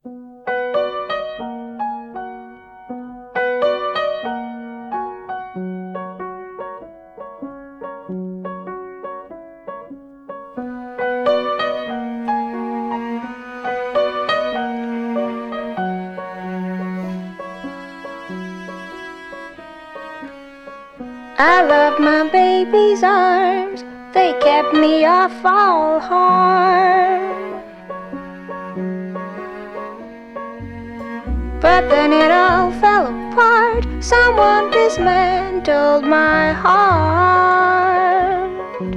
I love my baby's arms, they kept me off all harm. But then it all fell apart, someone dismantled my heart.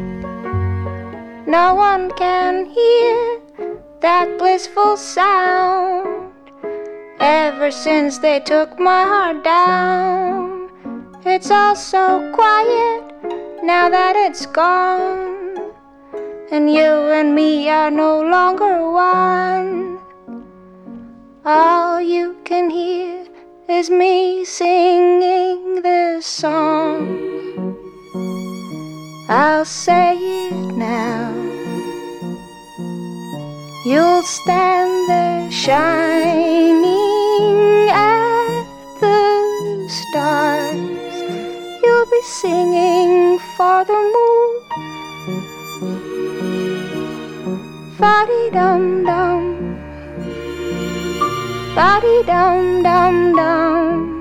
No one can hear that blissful sound. Ever since they took my heart down, it's all so quiet now that it's gone, and you and me are no longer one. All you can hear is me singing this song. I'll say it now. You'll stand there shining at the stars. You'll be singing for the moon. Fa-dee-dum-dum, fa-dee-dum-dum-dum.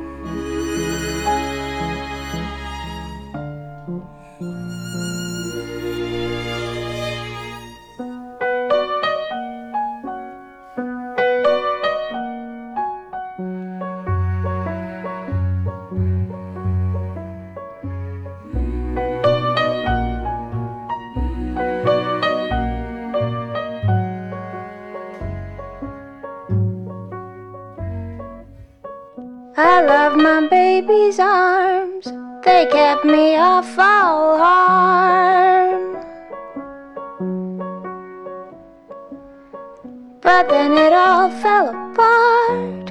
I love my baby's arms, they kept me off all harm. But then it all fell apart,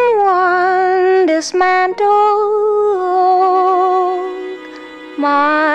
someone dismantled my